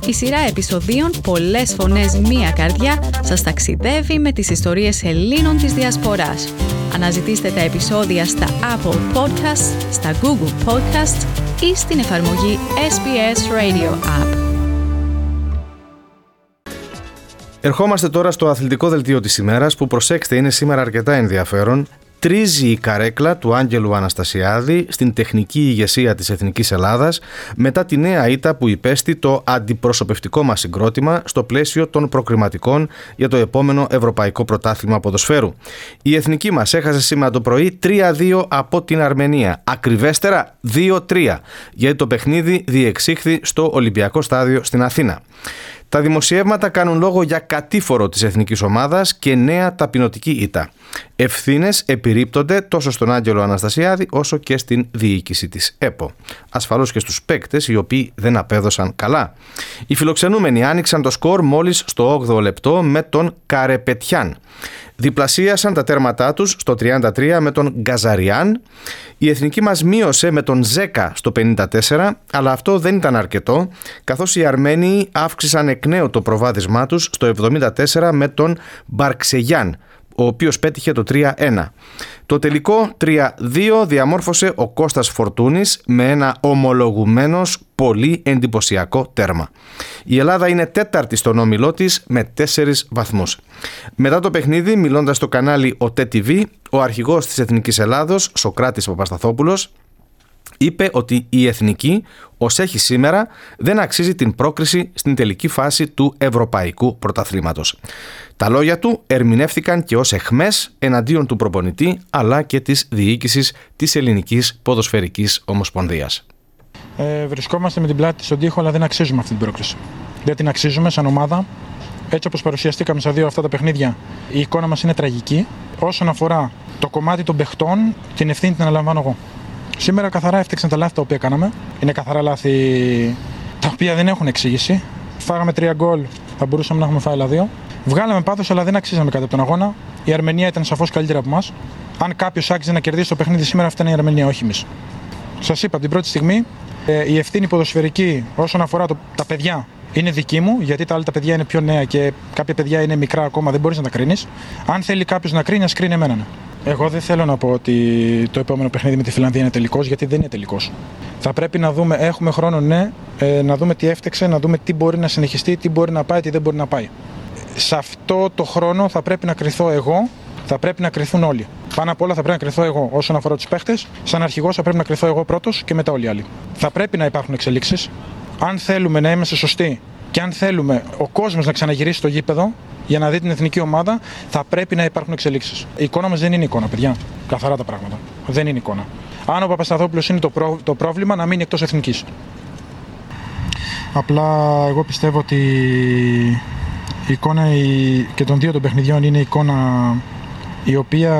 Η σειρά επεισοδίων «Πολλές φωνές, μία καρδιά» σας ταξιδεύει με τις ιστορίες Ελλήνων της Διασποράς. Αναζητήστε τα επεισόδια στα Apple Podcasts, στα Google Podcasts ή στην εφαρμογή SBS Radio App. Ερχόμαστε τώρα στο αθλητικό δελτίο της ημέρας που, προσέξτε, είναι σήμερα αρκετά ενδιαφέρον. Τρίζει η καρέκλα του Άγγελου Αναστασιάδη στην τεχνική ηγεσία της Εθνικής Ελλάδας μετά τη νέα ήττα που υπέστη το αντιπροσωπευτικό μας συγκρότημα στο πλαίσιο των προκριματικών για το επόμενο Ευρωπαϊκό Πρωτάθλημα Ποδοσφαίρου. Η Εθνική μας έχασε σήμερα το πρωί 3-2 από την Αρμενία. Ακριβέστερα 2-3, γιατί το παιχνίδι διεξήχθη στο Ολυμπιακό Στάδιο στην Αθήνα. Τα δημοσιεύματα κάνουν λόγο για κατήφορο της εθνικής ομάδας και νέα ταπεινωτική ήττα. Ευθύνες επιρρίπτονται τόσο στον Άγγελο Αναστασιάδη όσο και στην διοίκηση της ΕΠΟ. Ασφαλώς και στους παίκτες οι οποίοι δεν απέδωσαν καλά. Οι φιλοξενούμενοι άνοιξαν το σκορ μόλις στο 8ο λεπτό με τον Καρεπετιάν. Διπλασίασαν τα τέρματά τους στο 33 με τον Γκαζαριάν. Η εθνική μας μείωσε με τον Ζέκα στο 54, αλλά αυτό δεν ήταν αρκετό, καθώς οι Αρμένοι αύξησαν εκ νέου το προβάδισμά τους στο 74 με τον Μπαρξεγιάν, ο οποίος πέτυχε το 3-1. Το τελικό 3-2 διαμόρφωσε ο Κώστας Φορτούνης με ένα ομολογουμένος πολύ εντυπωσιακό τέρμα. Η Ελλάδα είναι τέταρτη στον όμιλό της με 4 βαθμούς. Μετά το παιχνίδι, μιλώντας στο κανάλι OTE-TV, ο αρχηγός της Εθνικής Ελλάδος, Σοκράτης Παπασταθόπουλος, είπε ότι η Εθνική, ως έχει σήμερα, δεν αξίζει την πρόκριση στην τελική φάση του Ευρωπαϊκού Πρωταθλήματος. Τα λόγια του ερμηνεύθηκαν και ως αιχμές εναντίον του προπονητή αλλά και της διοίκησης της Ελληνικής Ποδοσφαιρικής Ομοσπονδίας. Βρισκόμαστε με την πλάτη στον τοίχο, αλλά δεν αξίζουμε αυτή την πρόκριση. Δεν την αξίζουμε σαν ομάδα. Έτσι όπως παρουσιαστήκαμε στα δύο αυτά τα παιχνίδια, η εικόνα μας είναι τραγική. Όσον αφορά το κομμάτι των παιχτών, την ευθύνη την αναλαμβάνω εγώ. Σήμερα καθαρά έφτιαξαν τα λάθη τα οποία κάναμε. Είναι καθαρά λάθη τα οποία δεν έχουν εξήγηση. Φάγαμε 3 γκολ, θα μπορούσαμε να έχουμε φάει άλλα 2. Βγάλαμε πάθος, αλλά δεν αξίζαμε κάτι από τον αγώνα. Η Αρμενία ήταν σαφώς καλύτερη από εμάς. Αν κάποιος άξιζε να κερδίσει το παιχνίδι σήμερα, αυτή είναι η Αρμενία, όχι εμείς. Σας είπα από την πρώτη στιγμή, η ευθύνη ποδοσφαιρική όσον αφορά τα παιδιά είναι δική μου, γιατί τα άλλα τα παιδιά είναι πιο νέα και κάποια παιδιά είναι μικρά ακόμα, δεν μπορείς να τα κρίνεις. Αν θέλει κάποιος να κρίνει, ας κρίνει εμένα. Ναι. Εγώ δεν θέλω να πω ότι το επόμενο παιχνίδι με τη Φιλανδία είναι τελικός, γιατί δεν είναι τελικός. Θα πρέπει να δούμε, έχουμε χρόνο, ναι, να δούμε τι έφτιαξε, να δούμε τι μπορεί να συνεχιστεί, τι μπορεί να πάει, τι δεν μπορεί να πάει. Σε αυτό το χρόνο θα πρέπει να κριθώ εγώ, θα πρέπει να κριθούν όλοι. Πάνω απ' όλα θα πρέπει να κριθώ εγώ όσον αφορά τους παίχτες. Σαν αρχηγός θα πρέπει να κριθώ εγώ πρώτος και μετά όλοι οι άλλοι. Θα πρέπει να υπάρχουν εξελίξεις. Αν θέλουμε να είμαστε σωστοί και αν θέλουμε ο κόσμος να ξαναγυρίσει στο γήπεδο για να δει την εθνική ομάδα, θα πρέπει να υπάρχουν εξελίξεις. Η εικόνα μας δεν είναι εικόνα, παιδιά. Καθαρά τα πράγματα. Δεν είναι εικόνα. Αν ο Παπασταθόπουλος είναι το πρόβλημα, να μείνει εκτός εθνικής. Απλά εγώ πιστεύω ότι η εικόνα και των δύο των παιχνιδιών είναι εικόνα η οποία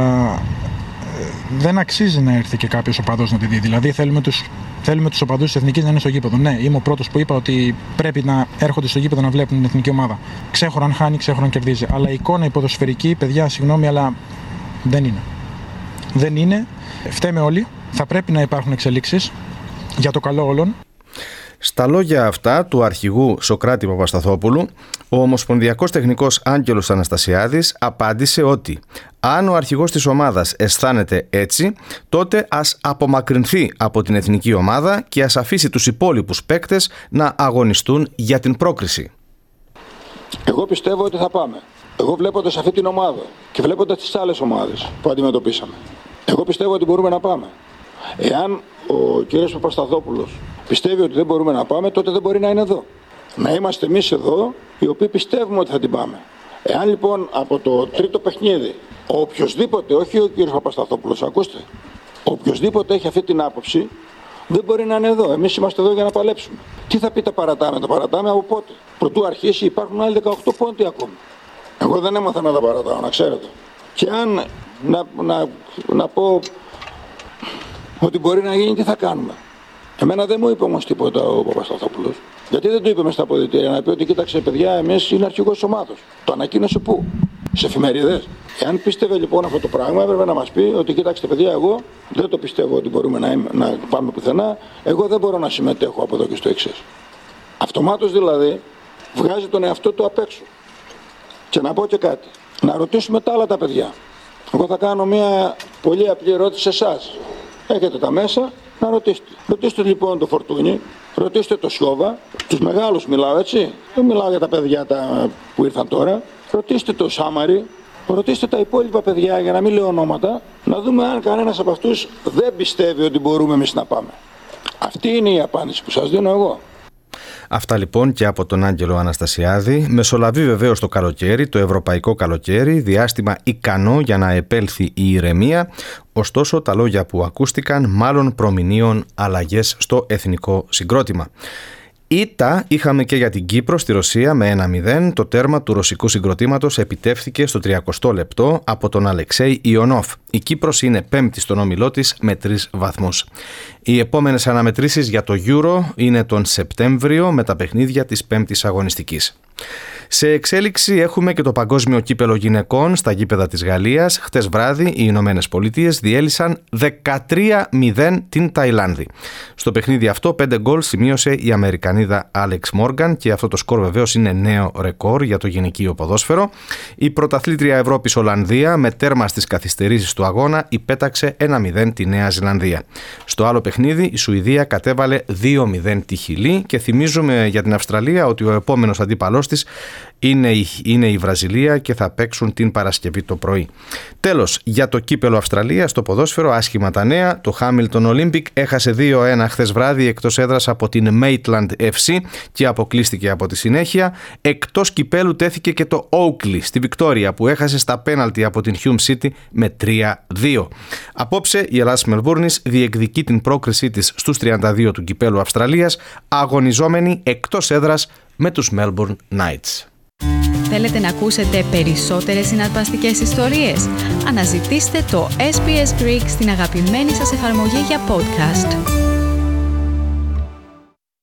δεν αξίζει να έρθει και κάποιος οπαδός να τη δει. Δηλαδή θέλουμε τους οπαδούς της Εθνικής να είναι στο γήπεδο. Ναι, είμαι ο πρώτος που είπα ότι πρέπει να έρχονται στο γήπεδο να βλέπουν την εθνική ομάδα. Ξέχωρα αν χάνει, ξέχωρα αν κερδίζει. Αλλά η εικόνα η ποδοσφαιρική, παιδιά, συγγνώμη, αλλά δεν είναι. Δεν είναι. Φταίμε όλοι. Θα πρέπει να υπάρχουν εξελίξεις για το καλό όλων. Στα λόγια αυτά του αρχηγού Σοκράτη Παπασταθόπουλου, ο ομοσπονδιακός τεχνικός Άγγελος Αναστασιάδης απάντησε ότι αν ο αρχηγός της ομάδας αισθάνεται έτσι, τότε ας απομακρυνθεί από την εθνική ομάδα και ας αφήσει τους υπόλοιπους παίκτες να αγωνιστούν για την πρόκριση. Εγώ πιστεύω ότι θα πάμε. Εγώ βλέποντας αυτή την ομάδα και βλέποντας τις άλλες ομάδες που αντιμετωπίσαμε, εγώ πιστεύω ότι μπορούμε να πάμε. Εάν ο κ. Παπασταθόπουλος πιστεύει ότι δεν μπορούμε να πάμε, τότε δεν μπορεί να είναι εδώ. Να είμαστε εμείς εδώ, οι οποίοι πιστεύουμε ότι θα την πάμε. Εάν λοιπόν από το τρίτο παιχνίδι, οποιοσδήποτε, όχι ο κ. Παπασταθόπουλος, ακούστε, οποιοσδήποτε έχει αυτή την άποψη, δεν μπορεί να είναι εδώ. Εμείς είμαστε εδώ για να παλέψουμε. Τι θα πει τα παρατάμε από πότε? Προτού αρχίσει υπάρχουν άλλοι 18 πόντοι ακόμη. Εγώ δεν έμαθα να τα παρατάω, να ξέρετε. Και αν να πω ότι μπορεί να γίνει, τι θα κάνουμε? Εμένα δεν μου είπε όμως τίποτα ο Παπασταθόπουλος. Γιατί δεν το είπε μες στα αποδυτήρια να πει ότι κοίταξε παιδιά, εμείς είναι αρχηγός της ομάδας? Το ανακοίνωσε πού? Σε εφημερίδες? Εάν πίστευε λοιπόν αυτό το πράγμα, έπρεπε να μας πει ότι κοίταξε παιδιά, εγώ δεν το πιστεύω ότι μπορούμε να πάμε πουθενά. Εγώ δεν μπορώ να συμμετέχω από εδώ και στο εξής. Αυτομάτως δηλαδή βγάζει τον εαυτό του απ' έξω. Και να πω και κάτι. Να ρωτήσουμε τα άλλα τα παιδιά. Εγώ θα κάνω μια πολύ απλή ερώτηση σε εσάς. Έχετε τα μέσα να ρωτήσετε. Ρωτήστε λοιπόν το Φορτούνι, ρωτήστε το Σιώβα, τους μεγάλους μιλάω έτσι, δεν μιλάω για τα παιδιά που ήρθαν τώρα. Ρωτήστε το Σάμαρη, ρωτήστε τα υπόλοιπα παιδιά για να μην λέω ονόματα, να δούμε αν κανένας από αυτούς δεν πιστεύει ότι μπορούμε εμείς να πάμε. Αυτή είναι η απάντηση που σας δίνω εγώ. Αυτά λοιπόν και από τον Άγγελο Αναστασιάδη. Μεσολαβεί βεβαίως το καλοκαίρι, το ευρωπαϊκό καλοκαίρι, διάστημα ικανό για να επέλθει η ηρεμία. Ωστόσο, τα λόγια που ακούστηκαν μάλλον προμηνύουν αλλαγές στο εθνικό συγκρότημα. Ήττα είχαμε και για την Κύπρο στη Ρωσία με 1-0. Το τέρμα του ρωσικού συγκροτήματος επιτεύθηκε στο 30 λεπτό από τον Αλεξέη Ιωνόφ. Η Κύπρος είναι πέμπτη στον όμιλό της με 3 βαθμούς. Οι επόμενες αναμετρήσεις για το Euro είναι τον Σεπτέμβριο με τα παιχνίδια της πέμπτης αγωνιστικής. Σε εξέλιξη έχουμε και το παγκόσμιο κύπελο γυναικών στα γήπεδα της Γαλλίας. Χτες βράδυ οι Ηνωμένες Πολιτείες διέλυσαν 13-0 την Ταϊλάνδη. Στο παιχνίδι αυτό 5 γκολ σημείωσε η Αμερικανίδα Άλεξ Μόργαν και αυτό το σκορ βεβαίως είναι νέο ρεκόρ για το γυναικείο ποδόσφαιρο. Η πρωταθλήτρια Ευρώπης Ολλανδία με τέρμα στις καθυστερήσεις του αγώνα υπέταξε 1-0 τη Νέα Ζηλανδία. Στο άλλο παιχνίδι η Σουηδία κατέβαλε 2-0 τη Χιλή και θυμίζουμε για την Αυστραλία ότι ο επόμενος αντίπαλός της είναι η Βραζιλία και θα παίξουν την Παρασκευή το πρωί. Τέλος, για το κύπελο Αυστραλίας στο ποδόσφαιρο, άσχημα τα νέα. Το Hamilton Olympic έχασε 2-1 χθες βράδυ εκτός έδρας από την Maitland FC και αποκλείστηκε από τη συνέχεια. Εκτός κυπέλου τέθηκε και το Oakley στη Βικτόρια που έχασε στα πέναλτι από την Hume City με 3-2. Απόψε η Ελλάς Μελβούρνης διεκδικεί την πρόκρισή της στους 32 του κυπέλου Αυστραλίας, αγωνιζόμενη εκτός έδρας με τους Melbourne Knights. Θέλετε να ακούσετε περισσότερες συναρπαστικές ιστορίες? Αναζητήστε το SBS Greek στην αγαπημένη σας εφαρμογή για podcast.